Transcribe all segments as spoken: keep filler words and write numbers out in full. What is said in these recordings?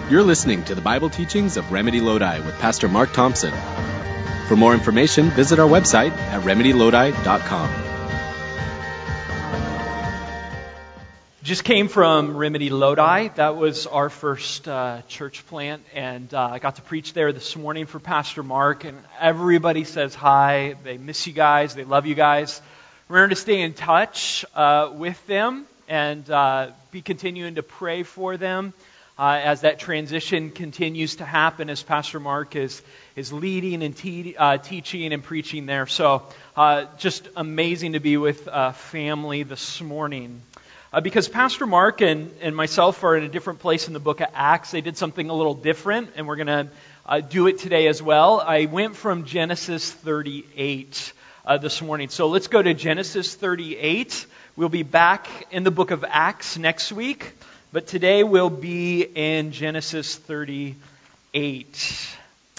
You're listening to the Bible teachings of Remedy Lodi with Pastor Mark Thompson. For more information, visit our website at remedy lodi dot com. Just came from Remedy Lodi. That was our first uh, church plant, and uh, I got to preach there this morning for Pastor Mark, and everybody says hi. They miss you guys. They love you guys. Remember to stay in touch uh, with them and uh, be continuing to pray for them uh, as that transition continues to happen as Pastor Mark is is leading and te- uh, teaching and preaching there. So uh, just amazing to be with uh, family this morning. Uh, because Pastor Mark and, and myself are in a different place in the book of Acts. They did something a little different, and we're going to uh, do it today as well. I went from Genesis thirty-eight uh, this morning. So let's go to Genesis thirty-eight. We'll be back in the book of Acts next week, but today we'll be in Genesis thirty-eight.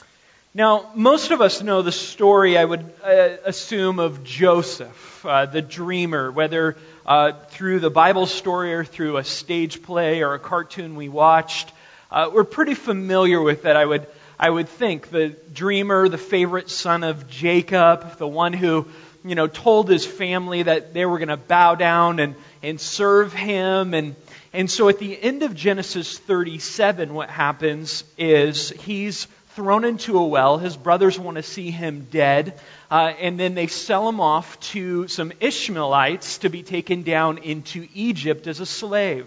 Now, most of us know the story, I would uh, assume, of Joseph, uh, the dreamer, whether uh, through the Bible story or through a stage play or a cartoon we watched. Uh, we're pretty familiar with that, I would I would think. The dreamer, the favorite son of Jacob, the one who, you know, told his family that they were going to bow down and, and serve him. And, and so at the end of Genesis thirty-seven, what happens is he's thrown into a well. His brothers want to see him dead. Uh, and then they sell him off to some Ishmaelites to be taken down into Egypt as a slave.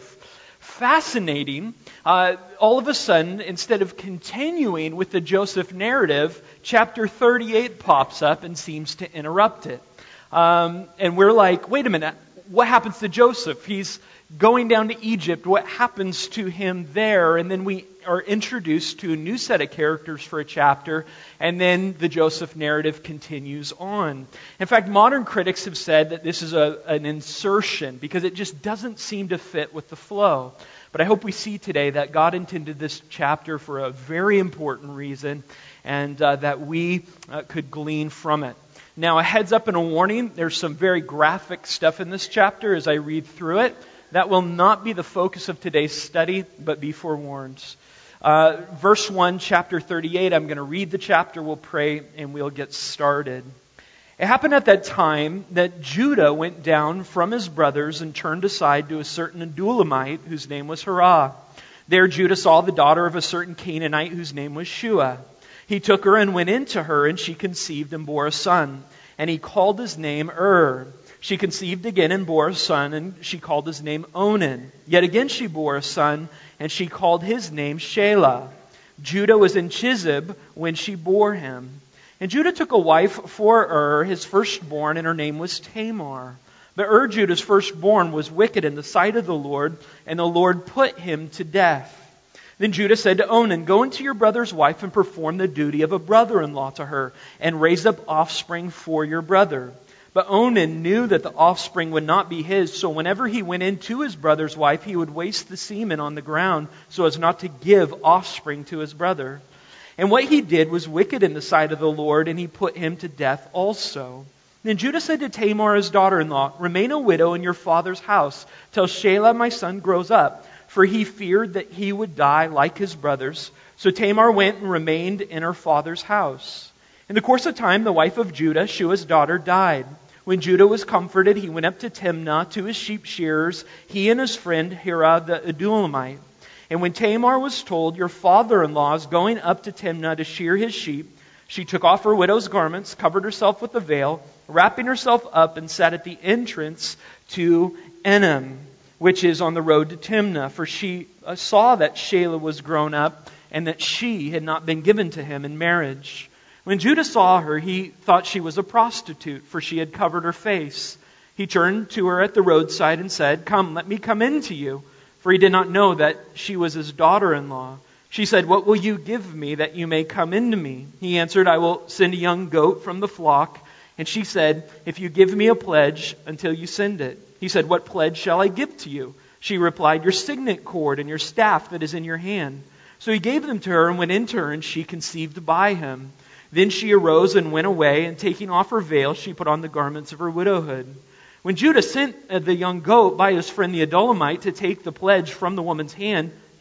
Fascinating. Uh, all of a sudden, instead of continuing with the Joseph narrative, chapter thirty-eight pops up and seems to interrupt it. Um, and we're like, wait a minute, what happens to Joseph? He's going down to Egypt. What happens to him there? And then we are introduced to a new set of characters for a chapter, and then the Joseph narrative continues on. In fact, modern critics have said that this is a, an insertion because it just doesn't seem to fit with the flow. But I hope we see today that God intended this chapter for a very important reason, and uh, that we uh, could glean from it. Now, a heads up and a warning, there's some very graphic stuff in this chapter as I read through it. That will not be the focus of today's study, but be forewarned. Uh, verse one, chapter thirty-eight, I'm going to read the chapter, we'll pray, and we'll get started. It happened at that time that Judah went down from his brothers and turned aside to a certain Adulamite whose name was Hirah. There Judah saw the daughter of a certain Canaanite whose name was Shua. He took her and went into her, and she conceived and bore a son. And he called his name Ur. She conceived again and bore a son, and she called his name Onan. Yet again she bore a son, and she called his name Shelah. Judah was in Chizib when she bore him. And Judah took a wife for Ur, his firstborn, and her name was Tamar. But Ur, Judah's firstborn, was wicked in the sight of the Lord, and the Lord put him to death. Then Judah said to Onan, "Go into your brother's wife and perform the duty of a brother-in-law to her, and raise up offspring for your brother." But Onan knew that the offspring would not be his, so whenever he went in to his brother's wife, he would waste the semen on the ground so as not to give offspring to his brother. And what he did was wicked in the sight of the Lord, and he put him to death also. Then Judah said to Tamar, his daughter-in-law, "Remain a widow in your father's house till Shelah my son grows up," for he feared that he would die like his brothers. So Tamar went and remained in her father's house. In the course of time, the wife of Judah, Shua's daughter, died. When Judah was comforted, he went up to Timnah to his sheep shearers, he and his friend Hirah the Adulamite. And when Tamar was told, "Your father-in-law is going up to Timnah to shear his sheep," she took off her widow's garments, covered herself with a veil, wrapping herself up, and sat at the entrance to Enem, which is on the road to Timnah, for she saw that Shelah was grown up and that she had not been given to him in marriage. When Judah saw her, he thought she was a prostitute, for she had covered her face. He turned to her at the roadside and said, "Come, let me come in to you," for he did not know that she was his daughter-in-law. She said, "What will you give me that you may come in to me?" He answered, "I will send a young goat from the flock." And she said, "If you give me a pledge until you send it." He said, "What pledge shall I give to you?" She replied, "Your signet cord and your staff that is in your hand." So he gave them to her and went in to her, and she conceived by him. Then she arose and went away, and taking off her veil, she put on the garments of her widowhood. When Judah sent the young goat by his friend the Adulamite to take the pledge from the woman's hand,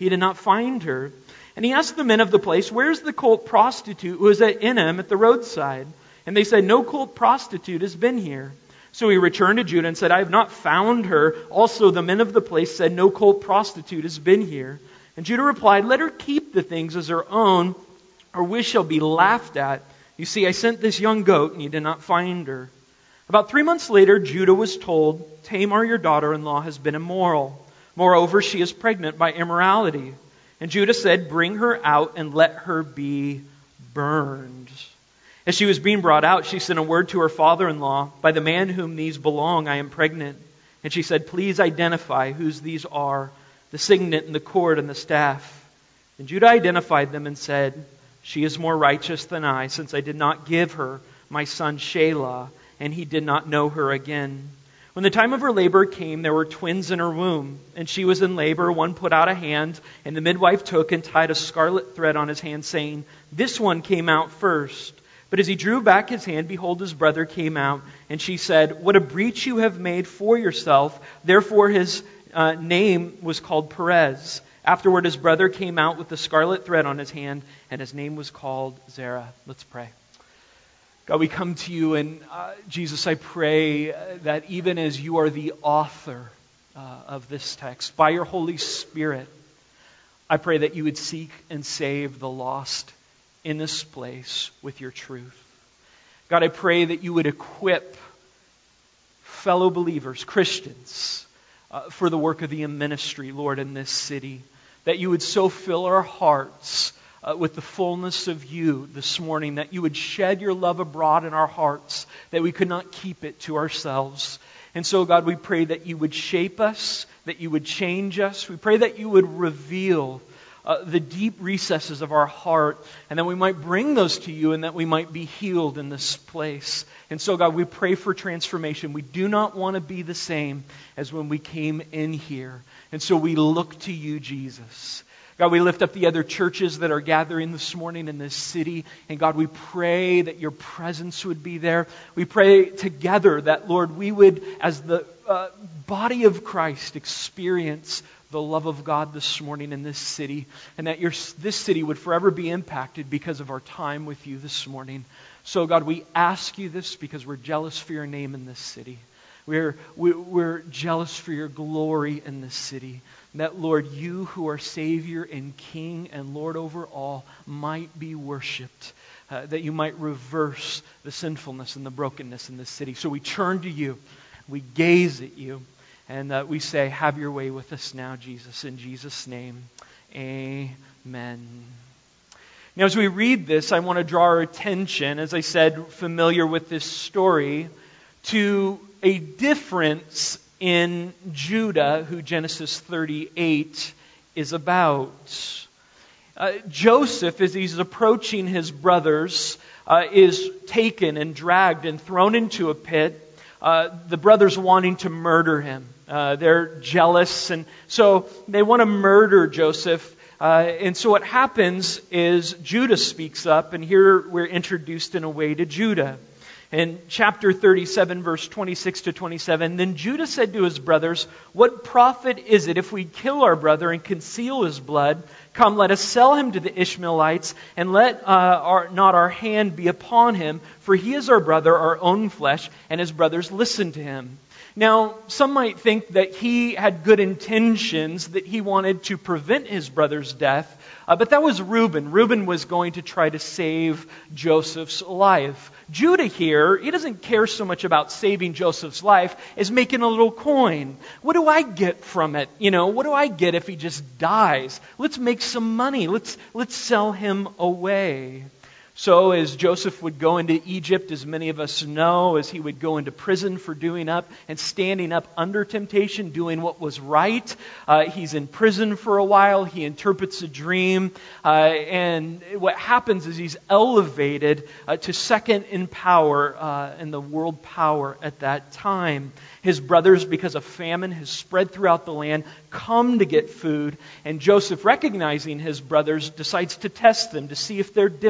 he did not find her. And he asked the men of the place, "Where's the cult prostitute who was at Enem at the roadside?" And they said, "No cult prostitute has been here." So he returned to Judah and said, "I have not found her." Also the men of the place said, "No cult prostitute has been here." And Judah replied, "Let her keep the things as her own, or we shall be laughed at. You see, I sent this young goat, and you did not find her." About three months later, Judah was told, "Tamar, your daughter-in-law, has been immoral. Moreover, she is pregnant by immorality." And Judah said, "Bring her out and let her be burned." As she was being brought out, she sent a word to her father-in-law, "By the man whom these belong, I am pregnant." And she said, "Please identify whose these are, the signet and the cord and the staff." And Judah identified them and said, "She is more righteous than I, since I did not give her my son Shelah, and he did not know her again." When the time of her labor came, there were twins in her womb, and she was in labor. One put out a hand, and the midwife took and tied a scarlet thread on his hand, saying, "This one came out first." But as he drew back his hand, behold, his brother came out, and she said, "What a breach you have made for yourself." Therefore his uh, name was called Perez. Afterward his brother came out with the scarlet thread on his hand, and his name was called Zerah. Let's pray. God, we come to you, and uh, Jesus, I pray that even as you are the author uh, of this text, by your Holy Spirit, I pray that you would seek and save the lost in this place with your truth. God, I pray that you would equip fellow believers, Christians, uh, for the work of the ministry, Lord, in this city. That you would so fill our hearts Uh, with the fullness of you this morning, that you would shed your love abroad in our hearts, that we could not keep it to ourselves. And so, God, we pray that you would shape us, that you would change us. We pray that you would reveal uh, the deep recesses of our heart, and that we might bring those to you, and that we might be healed in this place. And so, God, we pray for transformation. We do not want to be the same as when we came in here. And so we look to you, Jesus. God, we lift up the other churches that are gathering this morning in this city. And God, we pray that your presence would be there. We pray together that, Lord, we would, as the uh, body of Christ, experience the love of God this morning in this city. And that your, this city would forever be impacted because of our time with you this morning. So, God, we ask you this because we're jealous for your name in this city. We're, we're jealous for your glory in this city. That, Lord, you who are Savior and King and Lord over all might be worshipped. Uh, that you might reverse the sinfulness and the brokenness in this city. So we turn to you. We gaze at you. And uh, we say, have your way with us now, Jesus. In Jesus' name, amen. Now, as we read this, I want to draw our attention, as I said, familiar with this story, to a difference in Judah, who Genesis thirty-eight is about. Uh, Joseph, as he's approaching his brothers, uh, is taken and dragged and thrown into a pit. Uh, the brothers wanting to murder him. Uh, they're jealous, and so they want to murder Joseph. Uh, and so what happens is Judah speaks up, and here we're introduced in a way to Judah. In chapter thirty-seven, verse twenty-six to twenty-seven, then Judah said to his brothers, "What profit is it if we kill our brother and conceal his blood? Come, let us sell him to the Ishmaelites, and let uh, our, not our hand be upon him, for he is our brother, our own flesh." And his brothers listened to him. Now, some might think that he had good intentions, that he wanted to prevent his brother's death. Uh, but that was Reuben. Reuben was going to try to save Joseph's life. Judah here, he doesn't care so much about saving Joseph's life as making a little coin. What do I get from it? You know, what do I get if he just dies? Let's make some money. Let's, let's sell him away. So as Joseph would go into Egypt, as many of us know, as he would go into prison for doing up and standing up under temptation, doing what was right. Uh, he's in prison for a while. He interprets a dream. Uh, and what happens is he's elevated uh, to second in power uh, in the world power at that time. His brothers, because a famine has spread throughout the land, come to get food. And Joseph, recognizing his brothers, decides to test them, to see if they're different, to see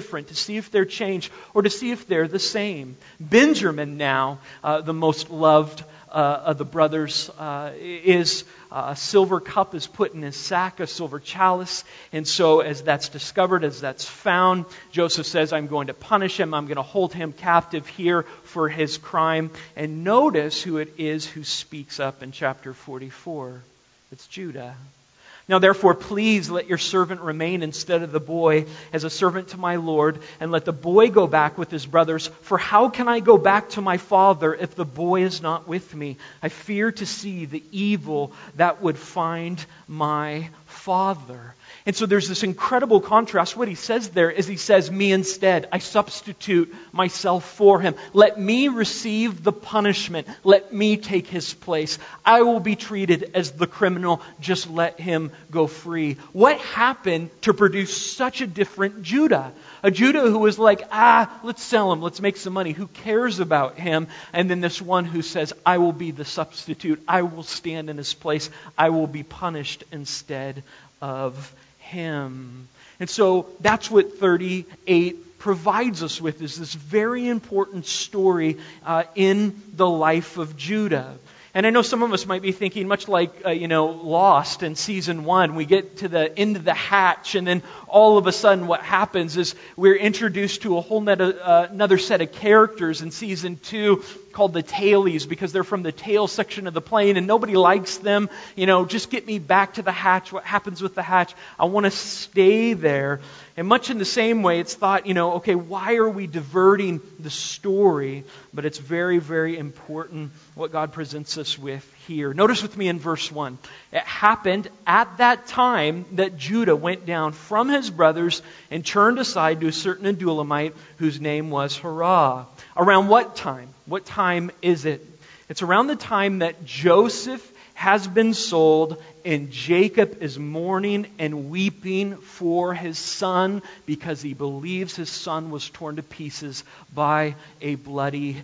see if they're changed or to see if they're the same. Benjamin now, uh, the most loved uh, of the brothers, uh, is uh, a silver cup is put in his sack, a silver chalice. And so as that's discovered, as that's found, Joseph says, I'm going to punish him. I'm going to hold him captive here for his crime. And notice who it is who speaks up in chapter forty-four. It's Judah. Now therefore, please let your servant remain instead of the boy as a servant to my Lord, and let the boy go back with his brothers. For how can I go back to my father if the boy is not with me? I fear to see the evil that would find my father. And so there's this incredible contrast. What he says there is he says, me instead. I substitute myself for him. Let me receive the punishment. Let me take his place. I will be treated as the criminal. Just let him go free. What happened to produce such a different Judah? A Judah who was like, ah, let's sell him. Let's make some money. Who cares about him? And then this one who says, I will be the substitute. I will stand in his place. I will be punished instead of him. And so that's what thirty-eight provides us with, is this very important story uh, in the life of Judah. And I know some of us might be thinking, much like, uh, you know, Lost in season one, we get to the end of the hatch, and then all of a sudden what happens is we're introduced to a whole nother, uh, another set of characters in season two called the tailies, because they're from the tail section of the plane and nobody likes them. You know, just get me back to the hatch. What happens with the hatch? I want to stay there. And much in the same way, it's thought, you know, okay, why are we diverting the story? But it's very, very important what God presents us with here. Notice with me in verse one. It happened at that time that Judah went down from his brothers and turned aside to a certain Adulamite whose name was Hirah. Around what time? What time is it? It's around the time that Joseph has been sold and Jacob is mourning and weeping for his son because he believes his son was torn to pieces by a bloody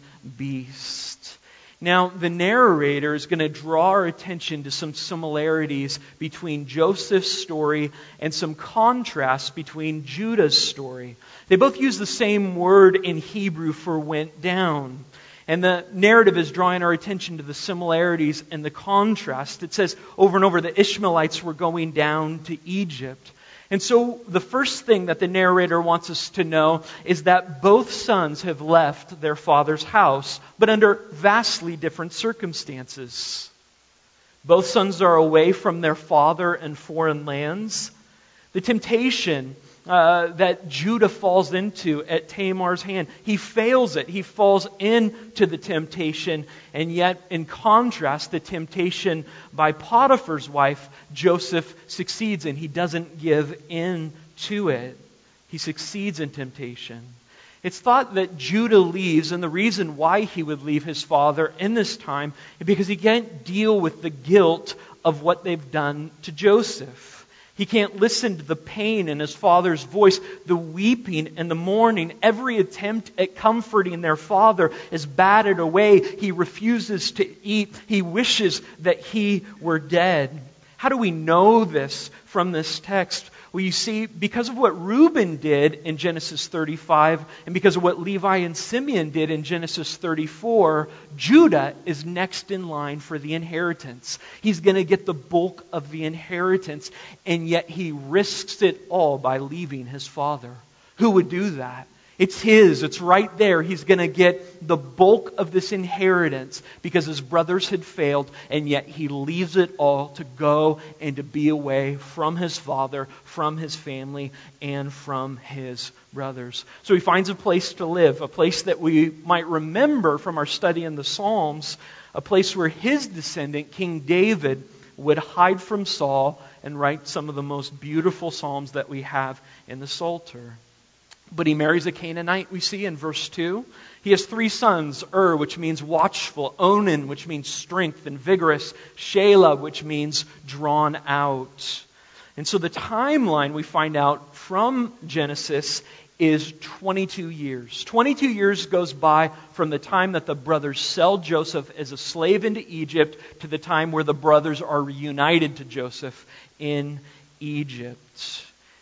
beast. Now, the narrator is going to draw our attention to some similarities between Joseph's story and some contrasts between Judah's story. They both use the same word in Hebrew for went down. And the narrative is drawing our attention to the similarities and the contrast. It says over and over the Ishmaelites were going down to Egypt. And so the first thing that the narrator wants us to know is that both sons have left their father's house, but under vastly different circumstances. Both sons are away from their father in foreign lands. The temptation Uh, that Judah falls into at Tamar's hand. He fails it. He falls into the temptation. And yet, in contrast, the temptation by Potiphar's wife, Joseph succeeds in. He doesn't give in to it. He succeeds in temptation. It's thought that Judah leaves, and the reason why he would leave his father in this time is because he can't deal with the guilt of what they've done to Joseph. He can't listen to the pain in his father's voice, the weeping and the mourning. Every attempt at comforting their father is batted away. He refuses to eat. He wishes that he were dead. How do we know this from this text? Well, you see, because of what Reuben did in Genesis thirty-five, and because of what Levi and Simeon did in Genesis thirty-four, Judah is next in line for the inheritance. He's going to get the bulk of the inheritance, and yet he risks it all by leaving his father. Who would do that? It's his. It's right there. He's going to get the bulk of this inheritance because his brothers had failed, and yet he leaves it all to go and to be away from his father, from his family, and from his brothers. So he finds a place to live, a place that we might remember from our study in the Psalms, a place where his descendant, King David, would hide from Saul and write some of the most beautiful psalms that we have in the Psalter. But he marries a Canaanite, we see in verse two. He has three sons, Ur, which means watchful, Onan, which means strength and vigorous, Shelah, which means drawn out. And so the timeline we find out from Genesis is twenty-two years. twenty-two years goes by from the time that the brothers sell Joseph as a slave into Egypt to the time where the brothers are reunited to Joseph in Egypt.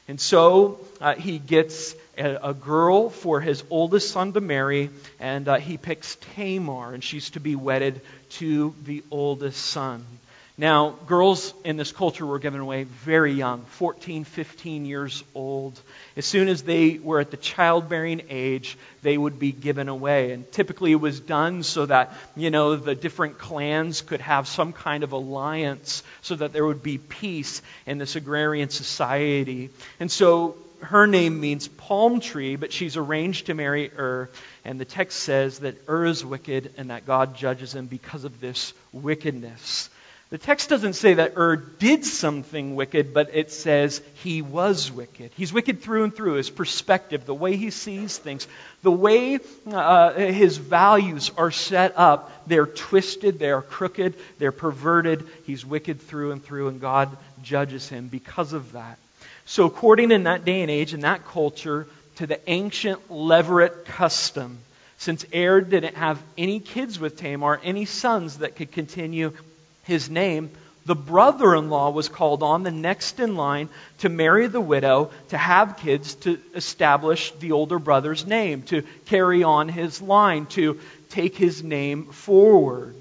And so uh, he gets a, a girl for his oldest son to marry, and uh, he picks Tamar, and she's to be wedded to the oldest son. Now, girls in this culture were given away very young, fourteen, fifteen years old. As soon as they were at the childbearing age, they would be given away. And typically it was done so that, you know, the different clans could have some kind of alliance so that there would be peace in this agrarian society. And so her name means palm tree, but she's arranged to marry Ur. And the text says that Ur is wicked and that God judges him because of this wickedness. The text doesn't say that Ur did something wicked, but it says he was wicked. He's wicked through and through. His perspective, the way he sees things, the way uh, his values are set up, they're twisted, they're crooked, they're perverted. He's wicked through and through, and God judges him because of that. So according in that day and age, in that culture, to the ancient Levirate custom, since Er didn't have any kids with Tamar, any sons that could continue his name, the brother-in-law was called on, the next in line, to marry the widow, to have kids, to establish the older brother's name, to carry on his line, to take his name forward.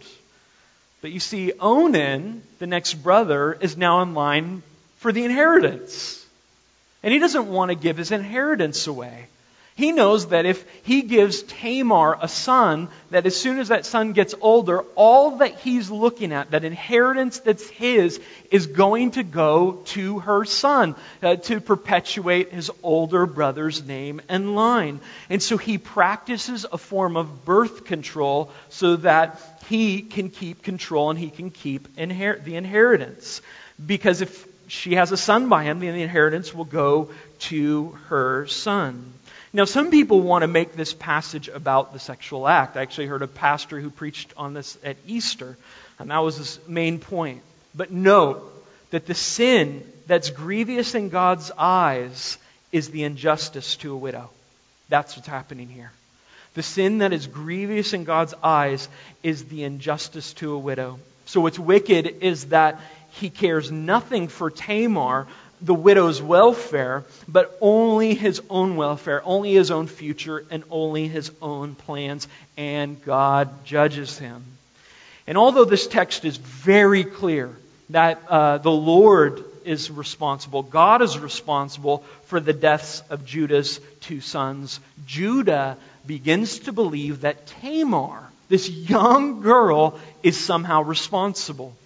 But you see, Onan, the next brother, is now in line for the inheritance. And he doesn't want to give his inheritance away. He knows that if he gives Tamar a son, that as soon as that son gets older, all that he's looking at, that inheritance that's his, is going to go to her son uh, to perpetuate his older brother's name and line. And so he practices a form of birth control so that he can keep control and he can keep inher- the inheritance. Because if she has a son by him, then the inheritance will go to her son. Now, some people want to make this passage about the sexual act. I actually heard a pastor who preached on this at Easter, and that was his main point. But note that the sin that's grievous in God's eyes is the injustice to a widow. That's what's happening here. The sin that is grievous in God's eyes is the injustice to a widow. So what's wicked is that he cares nothing for Tamar, the widow's welfare, but only his own welfare, only his own future, and only his own plans, and God judges him. And although this text is very clear that uh, the Lord is responsible, God is responsible for the deaths of Judah's two sons, Judah begins to believe that Tamar, this young girl, is somehow responsible.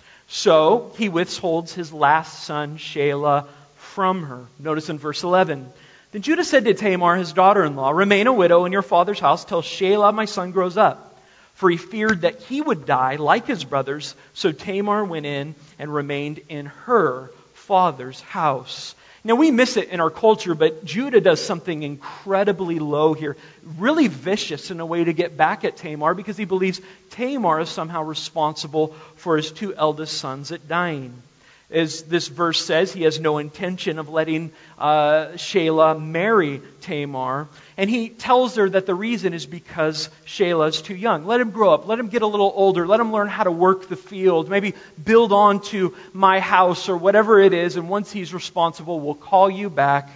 So he withholds his last son, Shelah, from her. Notice in verse eleven. Then Judah said to Tamar, his daughter-in-law, remain a widow in your father's house till Shelah, my son, grows up. For he feared that he would die like his brothers. So Tamar went in and remained in her father's house. Now we miss it in our culture, but Judah does something incredibly low here. Really vicious in a way to get back at Tamar because he believes Tamar is somehow responsible for his two eldest sons at dying. As this verse says, he has no intention of letting uh, Shelah marry Tamar. And he tells her that the reason is because Shelah is too young. Let him grow up. Let him get a little older. Let him learn how to work the field. Maybe build on to my house or whatever it is. And once he's responsible, we'll call you back.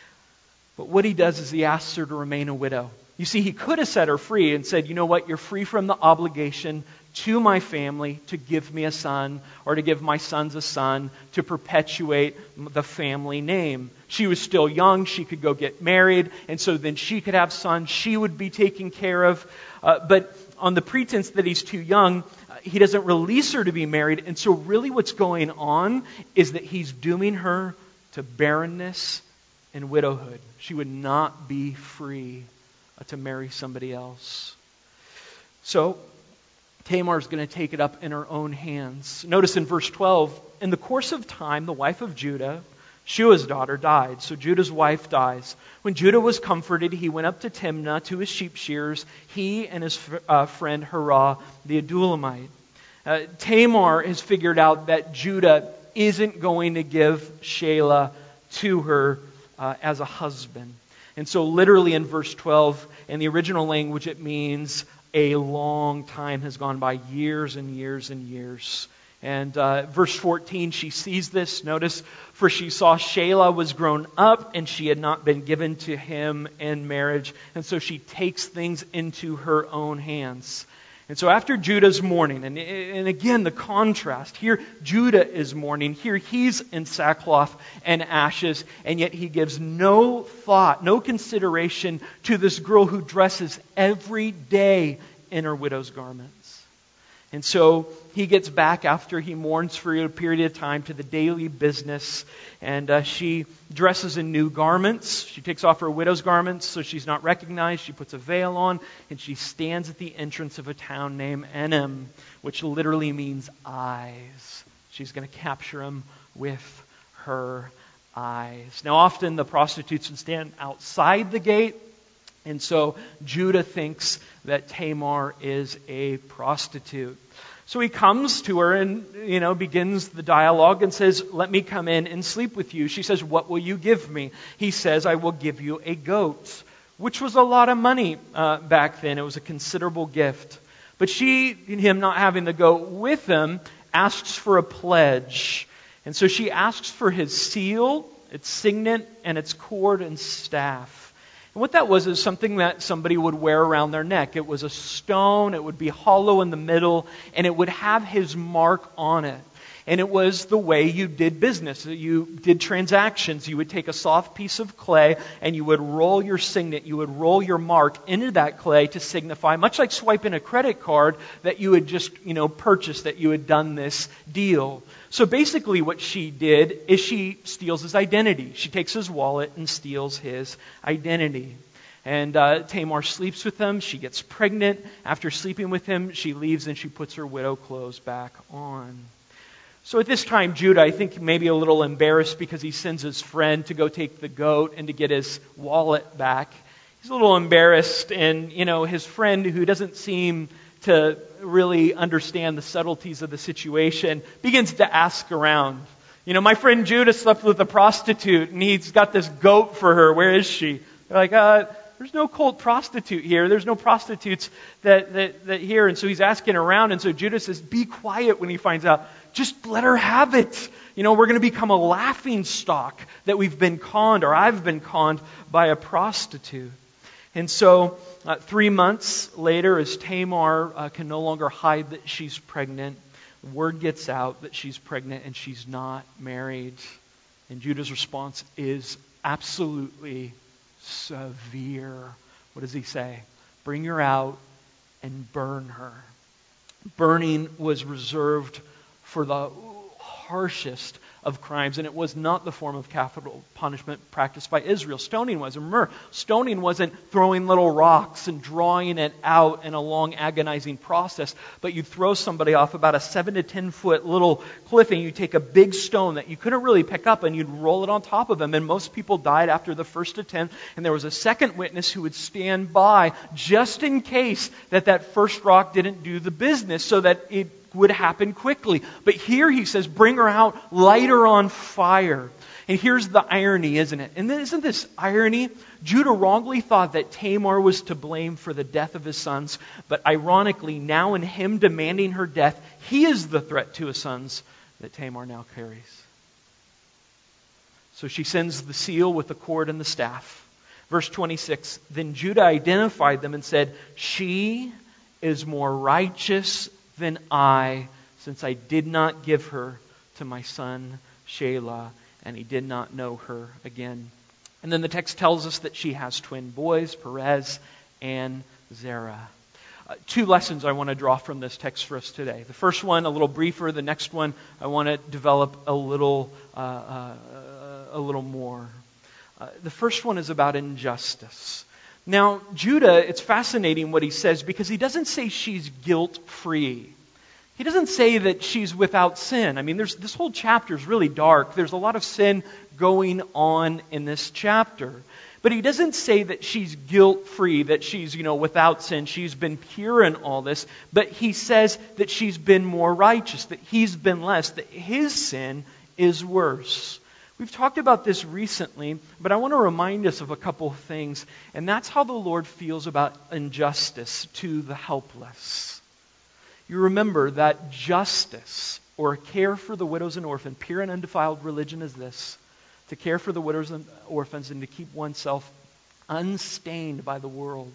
But what he does is he asks her to remain a widow. You see, he could have set her free and said, you know what, you're free from the obligation to my family to give me a son or to give my sons a son to perpetuate the family name. She was still young. She could go get married. And so then she could have sons. She would be taken care of. Uh, but on the pretense that he's too young, he doesn't release her to be married. And so really what's going on is that he's dooming her to barrenness and widowhood. She would not be free to marry somebody else. So Tamar's going to take it up in her own hands. Notice in verse twelve, in the course of time, the wife of Judah, Shua's daughter, died. So Judah's wife dies. When Judah was comforted, he went up to Timnah to his sheep shearers, he and his uh, friend Hurrah, the Adullamite. Uh, Tamar has figured out that Judah isn't going to give Shelah to her uh, as a husband. And so literally in verse twelve, in the original language, it means a long time has gone by, years and years and years. And uh, verse fourteen, she sees this. Notice, for she saw Shelah was grown up and she had not been given to him in marriage. And so she takes things into her own hands. And so after Judah's mourning, and, and again the contrast, here Judah is mourning, here he's in sackcloth and ashes, and yet he gives no thought, no consideration to this girl who dresses every day in her widow's garments. And so he gets back after he mourns for a period of time to the daily business, and uh, she dresses in new garments. She takes off her widow's garments so she's not recognized. She puts a veil on, and she stands at the entrance of a town named Enem, which literally means eyes. She's going to capture him with her eyes. Now often the prostitutes would stand outside the gate, and so Judah thinks that Tamar is a prostitute. So he comes to her and, you know, begins the dialogue and says, let me come in and sleep with you. She says, what will you give me? He says, I will give you a goat, which was a lot of money uh, back then. It was a considerable gift. But she, him not having the goat with him, asks for a pledge. And so she asks for his seal, its signet, and its cord and staff. And what that was is something that somebody would wear around their neck. It was a stone, it would be hollow in the middle, and it would have his mark on it. And it was the way you did business. You did transactions. You would take a soft piece of clay and you would roll your signet, you would roll your mark into that clay to signify, much like swiping a credit card, that you had just, you know, purchased, that you had done this deal. So basically what she did is she steals his identity. She takes his wallet and steals his identity. And uh, Tamar sleeps with him. She gets pregnant. After sleeping with him, she leaves and she puts her widow clothes back on. So at this time, Judah, I think, maybe a little embarrassed because he sends his friend to go take the goat and to get his wallet back. He's a little embarrassed, and, you know, his friend, who doesn't seem to really understand the subtleties of the situation, begins to ask around. You know, my friend Judah slept with a prostitute, and he's got this goat for her. Where is she? They're like, uh, there's no cult prostitute here. There's no prostitutes that, that, that here. And so he's asking around, and so Judah says, be quiet when he finds out. Just let her have it. You know, we're going to become a laughing stock that we've been conned, or I've been conned by a prostitute. And so uh, three months later, as Tamar uh, can no longer hide that she's pregnant, word gets out that she's pregnant and she's not married. And Judah's response is absolutely severe. What does he say? Bring her out and burn her. Burning was reserved for the harshest of crimes, and it was not the form of capital punishment practiced by Israel. Stoning was. Remember, stoning wasn't throwing little rocks and drawing it out in a long agonizing process, but you throw somebody off about a seven to ten foot little cliff, and you take a big stone that you couldn't really pick up and you'd roll it on top of them. And most people died after the first attempt, and there was a second witness who would stand by just in case that that first rock didn't do the business, so that it would happen quickly. But here he says, bring her out, light her on fire. And here's the irony, isn't it? And isn't this irony? Judah wrongly thought that Tamar was to blame for the death of his sons, but ironically, now in him demanding her death, he is the threat to his sons that Tamar now carries. So she sends the seal with the cord and the staff. Verse twenty-six, then Judah identified them and said, she is more righteous than I, since I did not give her to my son Shelah, and he did not know her again. And then the text tells us that she has twin boys, Perez and Zerah. Uh, two lessons I want to draw from this text for us today. The first one, a little briefer. The next one, I want to develop a little, uh, uh, a little more. Uh, the first one is about injustice. Now, Judah, it's fascinating what he says, because he doesn't say she's guilt-free. He doesn't say that she's without sin. I mean, there's this whole chapter is really dark. There's a lot of sin going on in this chapter. But he doesn't say that she's guilt-free, that she's, you know, without sin, she's been pure in all this. But he says that she's been more righteous, that he's been less, that his sin is worse. We've talked about this recently, but I want to remind us of a couple of things. And that's how the Lord feels about injustice to the helpless. You remember that justice or care for the widows and orphan, pure and undefiled religion is this, to care for the widows and orphans and to keep oneself unstained by the world.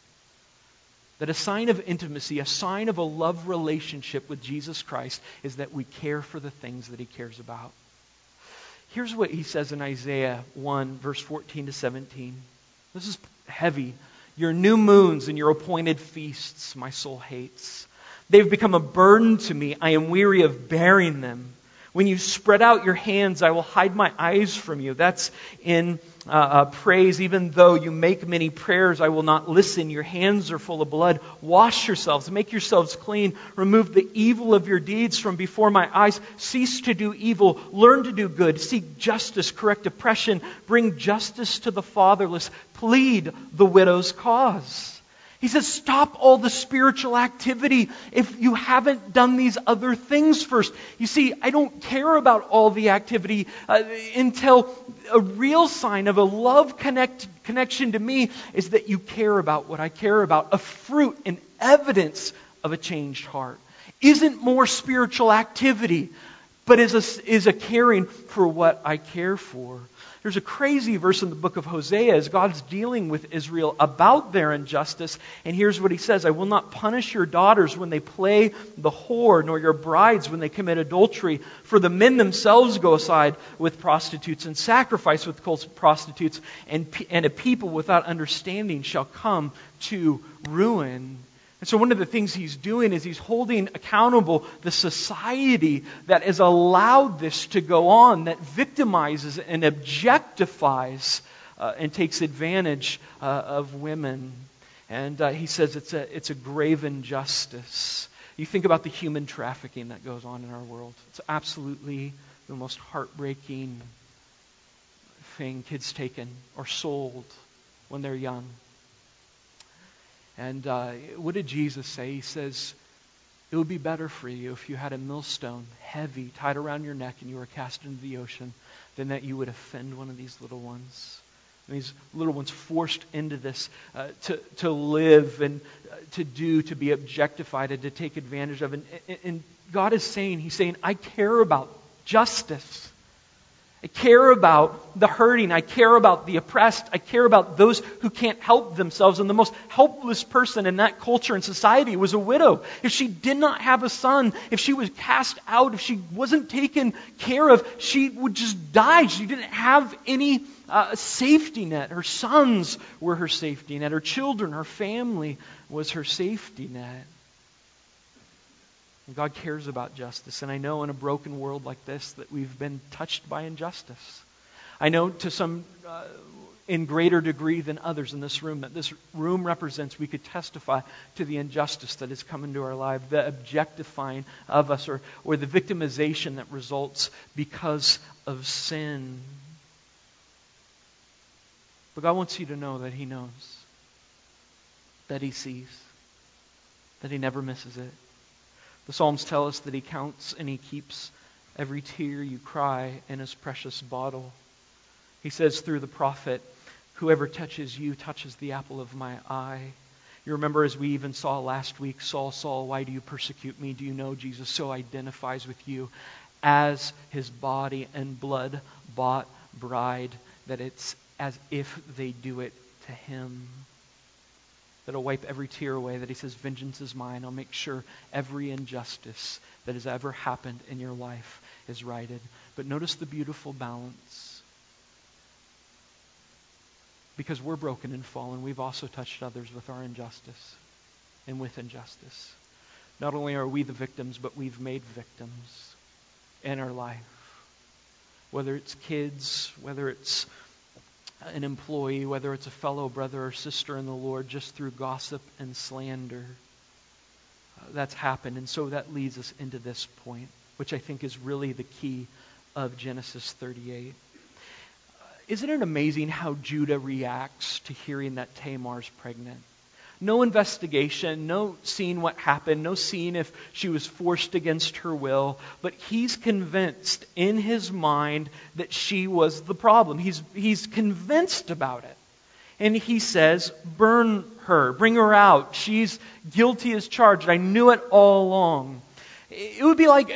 That a sign of intimacy, a sign of a love relationship with Jesus Christ is that we care for the things that He cares about. Here's what He says in Isaiah one, verse fourteen to seventeen. This is heavy. Your new moons and your appointed feasts my soul hates. They've become a burden to me. I am weary of bearing them. When you spread out your hands, I will hide my eyes from you. That's in uh, uh, praise. Even though you make many prayers, I will not listen. Your hands are full of blood. Wash yourselves. Make yourselves clean. Remove the evil of your deeds from before my eyes. Cease to do evil. Learn to do good. Seek justice. Correct oppression. Bring justice to the fatherless. Plead the widow's cause. He says, stop all the spiritual activity if you haven't done these other things first. You see, I don't care about all the activity uh, until a real sign of a love connect, connection to me is that you care about what I care about. A fruit and evidence of a changed heart isn't more spiritual activity, but is a, is a caring for what I care for. There's a crazy verse in the book of Hosea as God's dealing with Israel about their injustice. And here's what He says, I will not punish your daughters when they play the whore, nor your brides when they commit adultery. For the men themselves go aside with prostitutes and sacrifice with prostitutes, and, and a people without understanding shall come to ruin. And so one of the things He's doing is He's holding accountable the society that has allowed this to go on, that victimizes and objectifies uh, and takes advantage uh, of women. And uh, He says it's a, it's a grave injustice. You think about the human trafficking that goes on in our world. It's absolutely the most heartbreaking thing. Kids taken or sold when they're young. And uh, what did Jesus say? He says, it would be better for you if you had a millstone heavy tied around your neck and you were cast into the ocean than that you would offend one of these little ones. And these little ones forced into this uh, to, to live and uh, to do, to be objectified and to take advantage of. And, and God is saying, He's saying, I care about justice. I care about the hurting. I care about the oppressed. I care about those who can't help themselves. And the most helpless person in that culture and society was a widow. If she did not have a son, if she was cast out, if she wasn't taken care of, she would just die. She didn't have any uh, safety net. Her sons were her safety net. Her children, her family was her safety net. God cares about justice. And I know in a broken world like this that we've been touched by injustice. I know to some, uh, in greater degree than others in this room, that this room represents, we could testify to the injustice that has come into our life, the objectifying of us, or, or the victimization that results because of sin. But God wants you to know that He knows, that He sees, that He never misses it. The Psalms tell us that He counts and He keeps every tear you cry in His precious bottle. He says through the prophet, whoever touches you touches the apple of my eye. You remember, as we even saw last week, Saul, Saul, why do you persecute me? Do you know Jesus so identifies with you as His body and blood bought bride, that it's as if they do it to Him. That'll wipe every tear away, that He says, vengeance is mine. I'll make sure every injustice that has ever happened in your life is righted. But notice the beautiful balance. Because we're broken and fallen, we've also touched others with our injustice and with injustice. Not only are we the victims, but we've made victims in our life. Whether it's kids, whether it's an employee, whether it's a fellow brother or sister in the Lord, just through gossip and slander. Uh, that's happened. And so that leads us into this point, which I think is really the key of Genesis thirty-eight. Uh, isn't it amazing how Judah reacts to hearing that Tamar's pregnant? No investigation, no seeing what happened, no seeing if she was forced against her will, but he's convinced in his mind that she was the problem. He's, he's convinced about it. And he says, burn her, bring her out. She's guilty as charged. I knew it all along. It would be like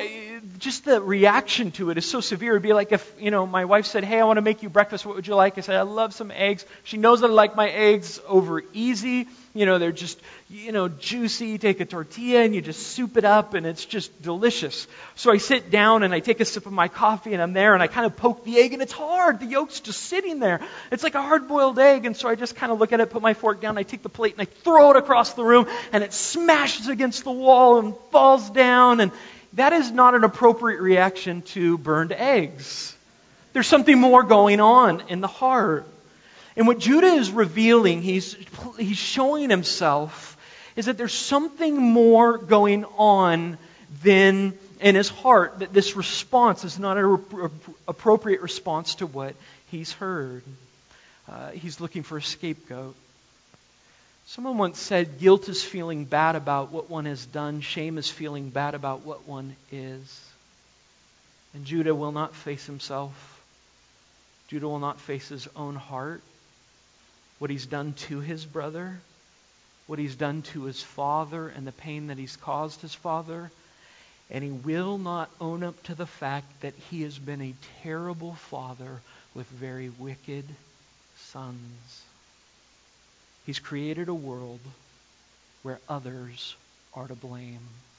just the reaction to it is so severe. It'd be like if, you know, my wife said, hey, I want to make you breakfast. What would you like? I said, I love some eggs. She knows that I like my eggs over easy. You know, they're just, you know, juicy. You take a tortilla and you just soup it up and it's just delicious. So I sit down and I take a sip of my coffee and I'm there and I kind of poke the egg and it's hard. The yolk's just sitting there. It's like a hard-boiled egg. And so I just kind of look at it, put my fork down, I take the plate and I throw it across the room and it smashes against the wall and falls down. And that is not an appropriate reaction to burned eggs. There's something more going on in the heart. And what Judah is revealing, he's, he's showing himself, is that there's something more going on than in his heart, that this response is not an appropriate response to what he's heard. Uh, he's looking for a scapegoat. Someone once said, guilt is feeling bad about what one has done. Shame is feeling bad about what one is. And Judah will not face himself. Judah will not face his own heart. What he's done to his brother. What he's done to his father and the pain that he's caused his father. And he will not own up to the fact that he has been a terrible father with very wicked sons. He's created a world where others are to blame.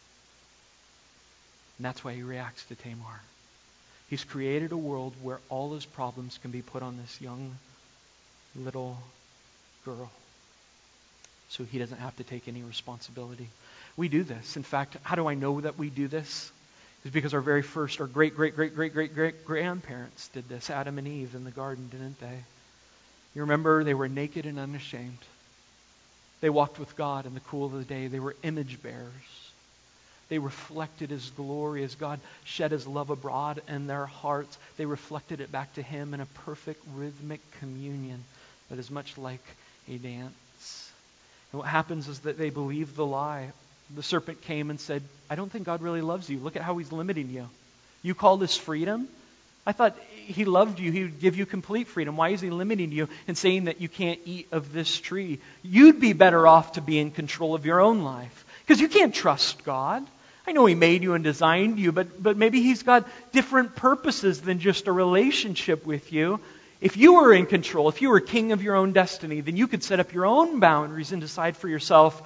And that's why he reacts to Tamar. He's created a world where all his problems can be put on this young little girl. So he doesn't have to take any responsibility. We do this. In fact, how do I know that we do this? It's because our very first, our great, great, great, great, great, great grandparents did this. Adam and Eve in the garden, didn't they? You remember they were naked and unashamed. They walked with God in the cool of the day. They were image bearers. They reflected His glory as God shed His love abroad in their hearts. They reflected it back to Him in a perfect rhythmic communion that is much like a dance. And what happens is that they believe the lie. The serpent came and said, I don't think God really loves you. Look at how He's limiting you. You call this freedom? I thought He loved you. He would give you complete freedom. Why is He limiting you and saying that you can't eat of this tree? You'd be better off to be in control of your own life. Because you can't trust God. I know He made you and designed you, but, but maybe He's got different purposes than just a relationship with you. If you were in control, if you were king of your own destiny, then you could set up your own boundaries and decide for yourself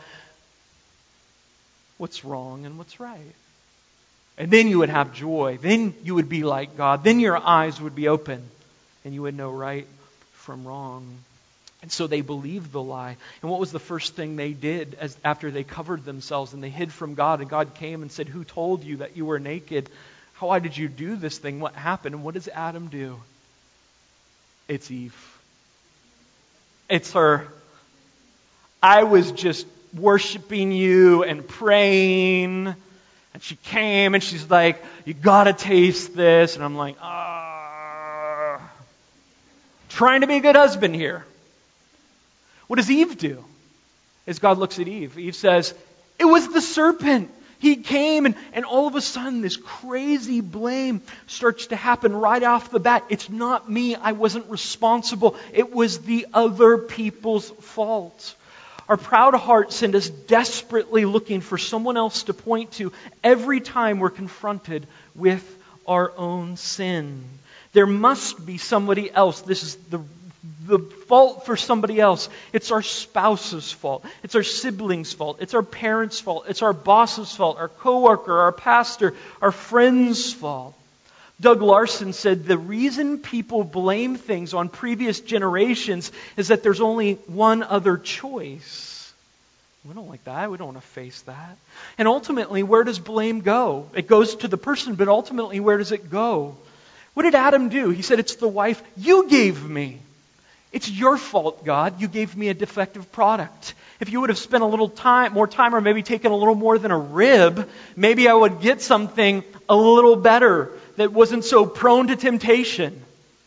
what's wrong and what's right. And then you would have joy. Then you would be like God. Then your eyes would be open and you would know right from wrong. And so they believed the lie. And what was the first thing they did as after they covered themselves and they hid from God and God came and said, who told you that you were naked? Why did you do this thing? What happened? And what does Adam do? It's Eve. It's her. I was just worshiping you and praying. And she came and she's like, you gotta taste this. And I'm like, ah. Trying to be a good husband here. What does Eve do? As God looks at Eve, Eve says, it was the serpent. He came and, and all of a sudden this crazy blame starts to happen right off the bat. It's not me. I wasn't responsible. It was the other people's fault. Our proud hearts send us desperately looking for someone else to point to every time we're confronted with our own sin. There must be somebody else. This is the The fault for somebody else. It's our spouse's fault. It's our sibling's fault. It's our parents' fault. It's our boss's fault. Our coworker, our pastor, our friend's fault. Doug Larson said the reason people blame things on previous generations is that there's only one other choice. We don't like that. We don't want to face that. And ultimately, where does blame go? It goes to the person, but ultimately, where does it go? What did Adam do? He said, it's the wife you gave me. It's your fault, God. You gave me a defective product. If you would have spent a little time, more time, or maybe taken a little more than a rib, maybe I would get something a little better that wasn't so prone to temptation.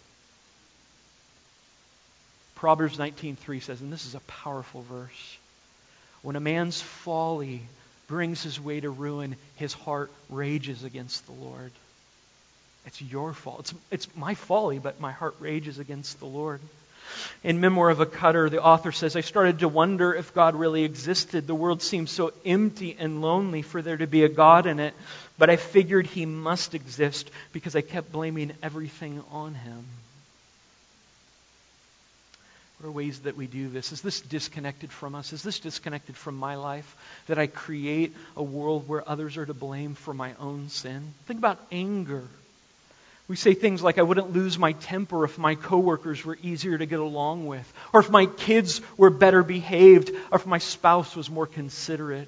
Proverbs nineteen three says, and this is a powerful verse, when a man's folly brings his way to ruin, his heart rages against the Lord. It's your fault. It's, it's my folly, but my heart rages against the Lord. In Memoir of a Cutter, the author says, I started to wonder if God really existed. The world seemed so empty and lonely for there to be a God in it. But I figured He must exist because I kept blaming everything on Him. What are ways that we do this? Is this disconnected from us? Is this disconnected from my life? That I create a world where others are to blame for my own sin? Think about anger. We say things like, I wouldn't lose my temper if my coworkers were easier to get along with, or if my kids were better behaved, or if my spouse was more considerate.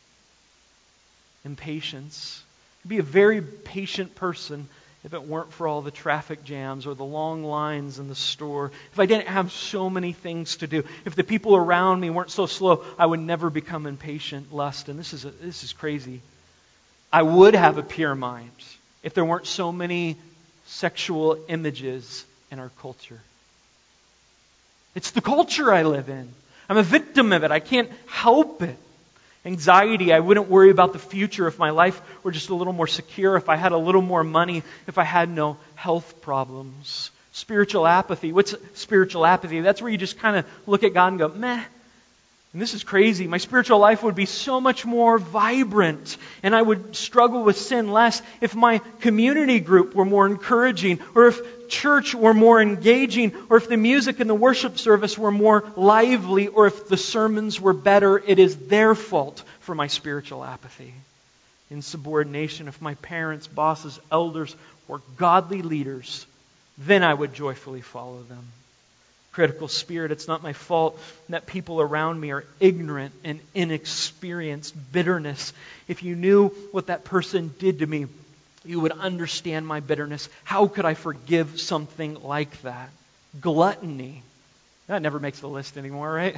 Impatience. I'd be a very patient person if it weren't for all the traffic jams or the long lines in the store. If I didn't have so many things to do. If the people around me weren't so slow, I would never become impatient. Lust. And this is a, this is crazy. I would have a pure mind if there weren't so many sexual images in our culture. It's the culture I live in. I'm a victim of it. I can't help it. Anxiety, I wouldn't worry about the future if my life were just a little more secure, if I had a little more money, if I had no health problems. Spiritual apathy. What's spiritual apathy? That's where you just kind of look at God and go, meh. And this is crazy. My spiritual life would be so much more vibrant, and I would struggle with sin less if my community group were more encouraging, or if church were more engaging, or if the music in the worship service were more lively, or if the sermons were better. It is their fault for my spiritual apathy. Insubordination, if my parents, bosses, elders were godly leaders, then I would joyfully follow them. Critical spirit, it's not my fault that people around me are ignorant and inexperienced. Bitterness, if you knew what that person did to me, you would understand my bitterness. How could I forgive something like that? Gluttony, that never makes the list anymore, right?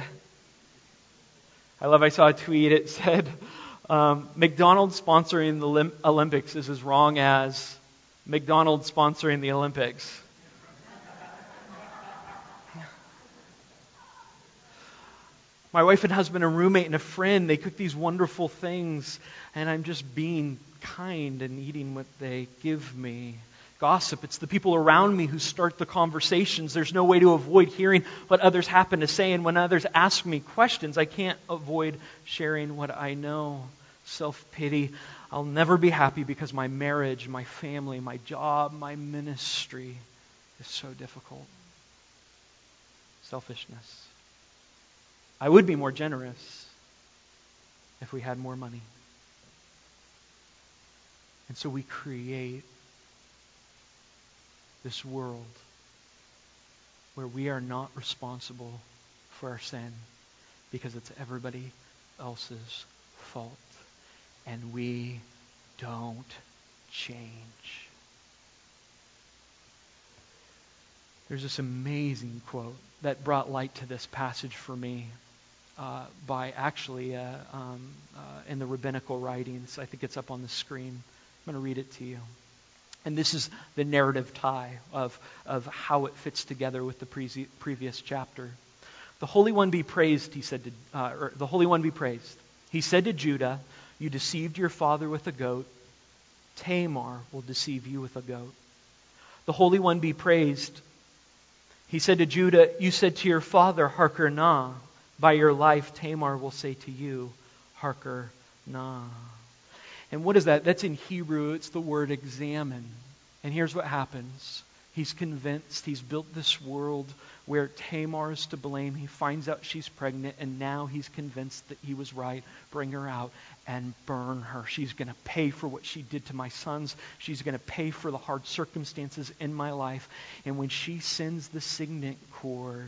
I love, I saw a tweet, it said, um, McDonald's sponsoring the Lim- Olympics is as wrong as McDonald's sponsoring the Olympics. My wife and husband, a roommate and a friend, they cook these wonderful things, and I'm just being kind and eating what they give me. Gossip, it's the people around me who start the conversations. There's no way to avoid hearing what others happen to say, and when others ask me questions, I can't avoid sharing what I know. Self-pity, I'll never be happy because my marriage, my family, my job, my ministry is so difficult. Selfishness. I would be more generous if we had more money. And so we create this world where we are not responsible for our sin because it's everybody else's fault. And we don't change. There's this amazing quote that brought light to this passage for me. Uh, by actually uh, um, uh, in the rabbinical writings. I think it's up on the screen. I'm going to read it to you. And this is the narrative tie of, of how it fits together with the pre- previous chapter. The Holy One be praised, he said to, uh, or the Holy One be praised. He said to Judah, you deceived your father with a goat. Tamar will deceive you with a goat. The Holy One be praised. He said to Judah, you said to your father, Harker nah. By your life, Tamar will say to you, Harker nah. And what is that? That's in Hebrew. It's the word examine. And here's what happens. He's convinced. He's built this world where Tamar is to blame. He finds out she's pregnant, and now he's convinced that he was right. Bring her out and burn her. She's going to pay for what she did to my sons. She's going to pay for the hard circumstances in my life. And when she sends the signet cord,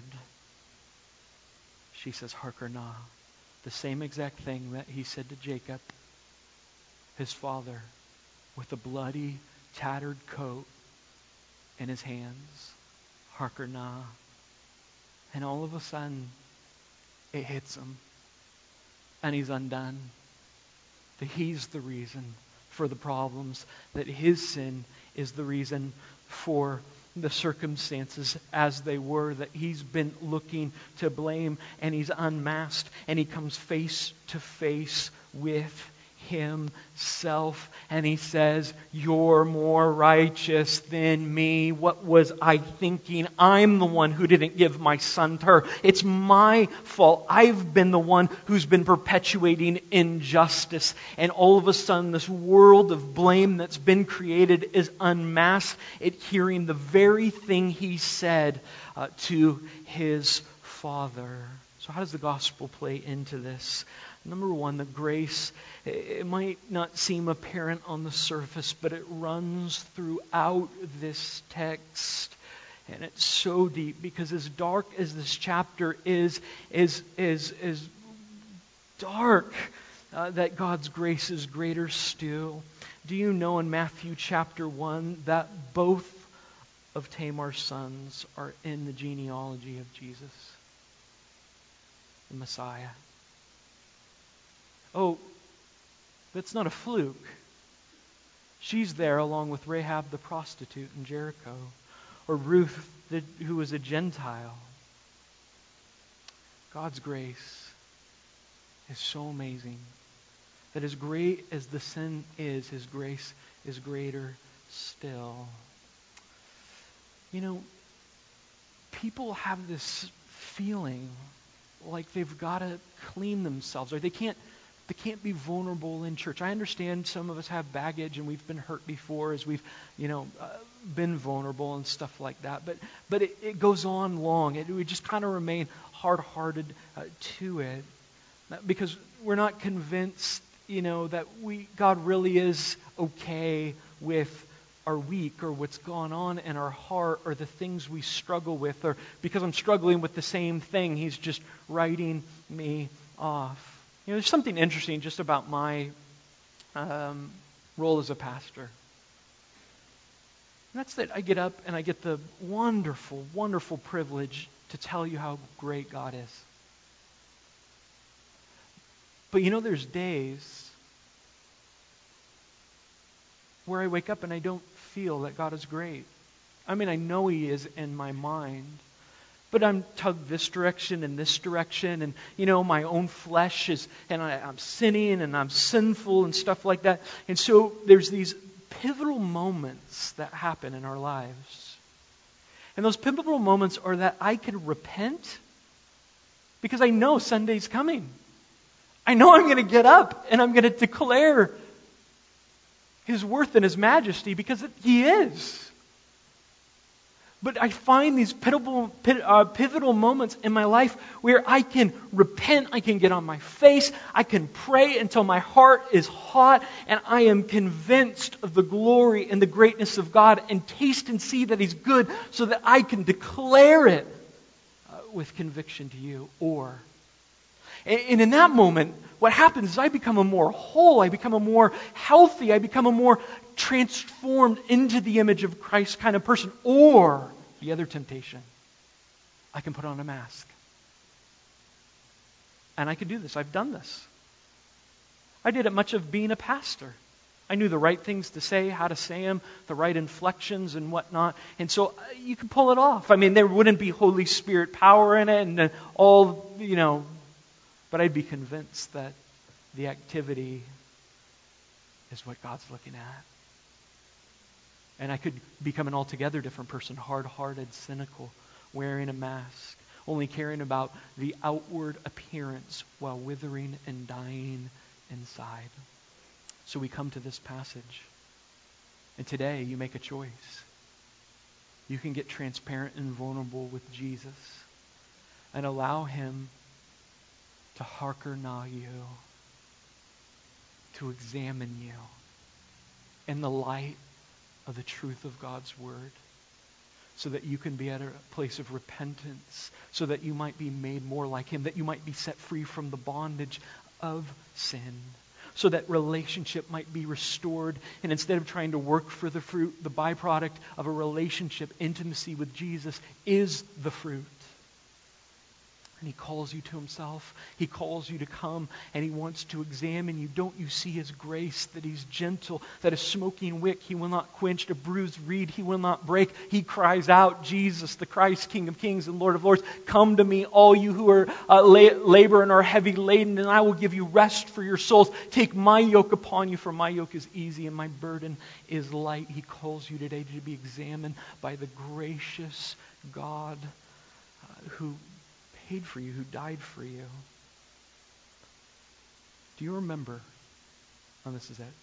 she says, Harker nah. The same exact thing that he said to Jacob, his father, with a bloody, tattered coat in his hands. Harker nah. And all of a sudden, it hits him. And he's undone. That he's the reason for the problems. That his sin is the reason for the circumstances as they were, that he's been looking to blame, and he's unmasked, and he comes face to face with himself. And he says, you're more righteous than me. What was I thinking? I'm the one who didn't give my son to her. It's my fault. I've been the one who's been perpetuating injustice. And all of a sudden, this world of blame that's been created is unmasked at hearing the very thing he said uh, to his Father. So how does the gospel play into this? Number one, the grace, it might not seem apparent on the surface, but it runs throughout this text. And it's so deep, because as dark as this chapter is, is, is, is dark, uh, that God's grace is greater still. Do you know in Matthew chapter one that both of Tamar's sons are in the genealogy of Jesus, the Messiah? Oh, that's not a fluke. She's there along with Rahab the prostitute in Jericho, or Ruth, the, who was a Gentile. God's grace is so amazing that as great as the sin is, His grace is greater still. You know, people have this feeling like they've got to clean themselves, or they can't They can't be vulnerable in church. I understand some of us have baggage and we've been hurt before as we've, you know, uh, been vulnerable and stuff like that. But but it, it goes on long. It, we just kind of remain hard-hearted uh, to it because we're not convinced, you know, that we God really is okay with our week or what's gone on in our heart or the things we struggle with, or because I'm struggling with the same thing, He's just writing me off. You know, there's something interesting just about my um, role as a pastor. And that's that I get up and I get the wonderful, wonderful privilege to tell you how great God is. But you know, there's days where I wake up and I don't feel that God is great. I mean, I know He is in my mind. But I'm tugged this direction and this direction, and you know, my own flesh is, and I, I'm sinning and I'm sinful and stuff like that. And so there's these pivotal moments that happen in our lives. And those pivotal moments are that I can repent because I know Sunday's coming. I know I'm going to get up and I'm going to declare His worth and His majesty because He is. But I find these pivotal, uh, pivotal moments in my life where I can repent, I can get on my face, I can pray until my heart is hot, and I am convinced of the glory and the greatness of God, and taste and see that He's good, so that I can declare it uh, with conviction to you. Or, and, and in that moment, what happens is I become a more whole, I become a more healthy, I become a more transformed into the image of Christ kind of person. Or the other temptation, I can put on a mask. And I can do this. I've done this. I did it much of being a pastor. I knew the right things to say, how to say them, the right inflections and whatnot. And so uh, you can pull it off. I mean, there wouldn't be Holy Spirit power in it and uh, all, you know, but I'd be convinced that the activity is what God's looking at. And I could become an altogether different person, hard-hearted, cynical, wearing a mask, only caring about the outward appearance while withering and dying inside. So we come to this passage. And today you make a choice. You can get transparent and vulnerable with Jesus and allow Him to hearken na you, to examine you in the light of the truth of God's Word, so that you can be at a place of repentance, so that you might be made more like Him, that you might be set free from the bondage of sin, so that relationship might be restored, and instead of trying to work for the fruit, the byproduct of a relationship, intimacy with Jesus, is the fruit. And he calls you to himself. He calls you to come, and he wants to examine you. Don't you see his grace, that he's gentle, that a smoking wick he will not quench, a bruised reed he will not break. He cries out, Jesus, the Christ, King of kings and Lord of lords, come to me, all you who are uh, la- labor and are heavy laden, and I will give you rest for your souls. Take my yoke upon you, for my yoke is easy and my burden is light. He calls you today to be examined by the gracious God uh, who paid for you, who died for you. Do you remember, and this is it,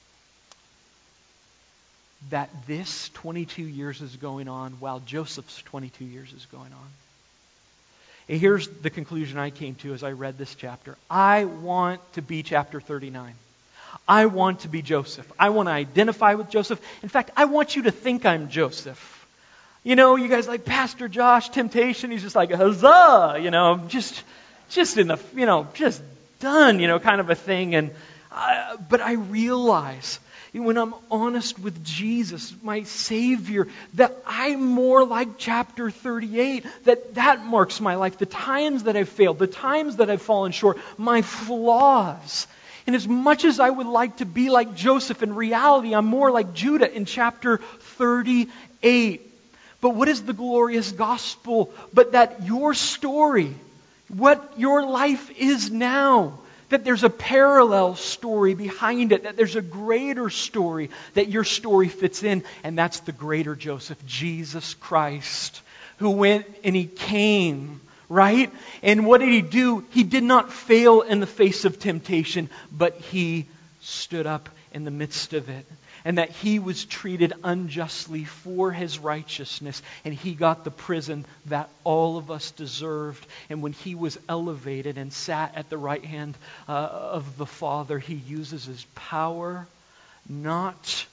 that this twenty-two years is going on while Joseph's twenty-two years is going on? And here's the conclusion I came to as I read this chapter. I want to be chapter thirty-nine. I want to be Joseph. I want to identify with Joseph. In fact, I want you to think I'm Joseph. You know, you guys like Pastor Josh, Temptation, he's just like, huzzah, you know, just just in the, you know, just done, you know, kind of a thing. And uh, but I realize when I'm honest with Jesus, my Savior, that I'm more like chapter thirty-eight, that that marks my life, the times that I've failed, the times that I've fallen short, my flaws. And as much as I would like to be like Joseph, in reality, I'm more like Judah in chapter thirty-eight. But what is the glorious gospel but that your story, what your life is now, that there's a parallel story behind it, that there's a greater story that your story fits in, and that's the greater Joseph, Jesus Christ, who went and he came, right? And what did he do? He did not fail in the face of temptation, but he stood up in the midst of it. And that he was treated unjustly for his righteousness. And he got the prison that all of us deserved. And when he was elevated and sat at the right hand uh, of the Father, he uses his power not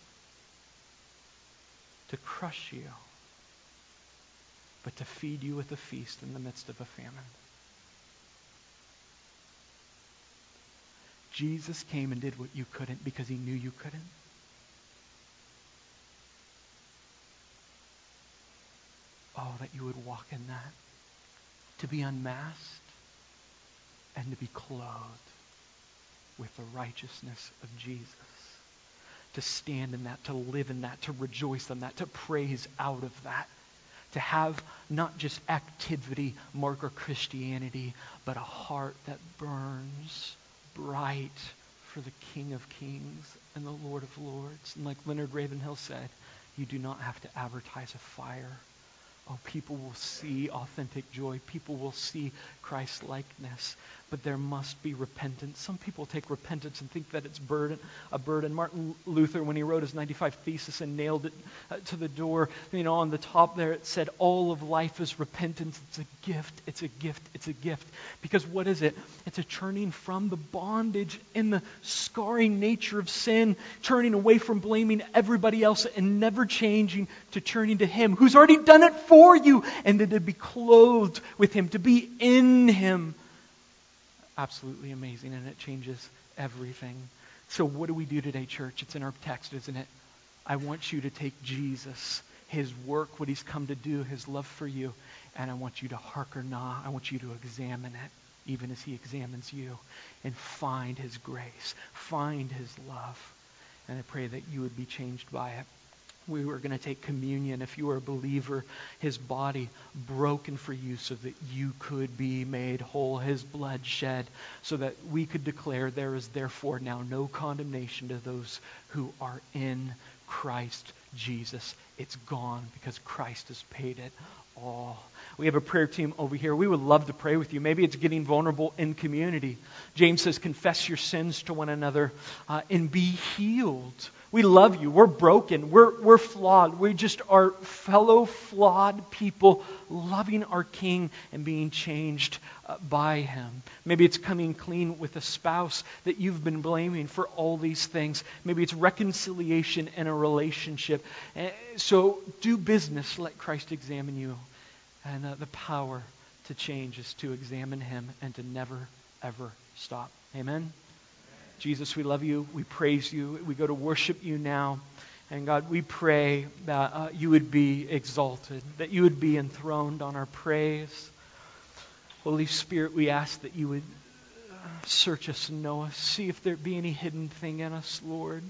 to crush you, but to feed you with a feast in the midst of a famine. Jesus came and did what you couldn't because he knew you couldn't. Oh, that you would walk in that. To be unmasked and to be clothed with the righteousness of Jesus. To stand in that, to live in that, to rejoice in that, to praise out of that. To have not just activity mark our Christianity, but a heart that burns bright for the King of Kings and the Lord of Lords. And like Leonard Ravenhill said, you do not have to advertise a fire. Oh, people will see authentic joy. People will see Christ-likeness. But there must be repentance. Some people take repentance and think that it's burden, a burden. Martin Luther, when he wrote his ninety-five Thesis and nailed it uh, to the door, you know, on the top there it said, all of life is repentance. It's a gift. It's a gift. It's a gift. Because what is it? It's a turning from the bondage and the scarring nature of sin, turning away from blaming everybody else and never changing, to turning to him who's already done it for you, and then to be clothed with him, to be in him. Absolutely amazing, and it changes everything. So what do we do today, church? It's in our text, isn't it? I want you to take Jesus, his work, what he's come to do, his love for you, and I want you to hearken nah. I want you to examine it, even as he examines you, and find his grace, find his love. And I pray that you would be changed by it. We were going to take communion. If you are a believer, his body broken for you so that you could be made whole, his blood shed so that we could declare there is therefore now no condemnation to those who are in Christ Jesus. It's gone because Christ has paid it all. We have a prayer team over here. We would love to pray with you. Maybe it's getting vulnerable in community. James says, confess your sins to one another uh, and be healed. We love you. We're broken. We're, we're flawed. We just are fellow flawed people loving our King and being changed uh, by him. Maybe it's coming clean with a spouse that you've been blaming for all these things. Maybe it's reconciliation in a relationship. Uh, so do business. Let Christ examine you. And uh, the power to change is to examine him and to never, ever stop. Amen? Jesus, we love you. We praise you. We go to worship you now. And God, we pray that uh, you would be exalted, that you would be enthroned on our praise. Holy Spirit, we ask that you would search us and know us. See if there be any hidden thing in us, Lord.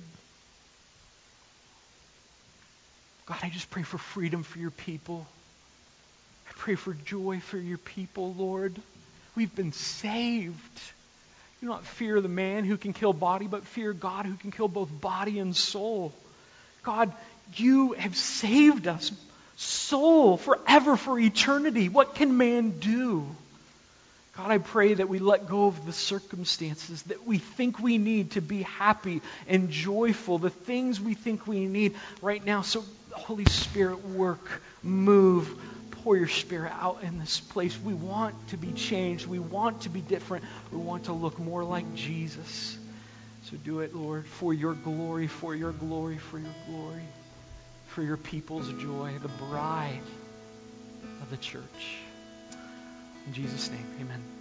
God, I just pray for freedom for your people. I pray for joy for your people, Lord. We've been saved. You do not fear the man who can kill body, but fear God who can kill both body and soul. God, you have saved us, soul, forever, for eternity. What can man do? God, I pray that we let go of the circumstances that we think we need to be happy and joyful, the things we think we need right now. So, Holy Spirit, work, move, pour your Spirit out in this place. We want to be changed. We want to be different. We want to look more like Jesus. So do it, Lord, for your glory, for your glory, for your glory, for your people's joy, the bride of the church. In Jesus' name, amen.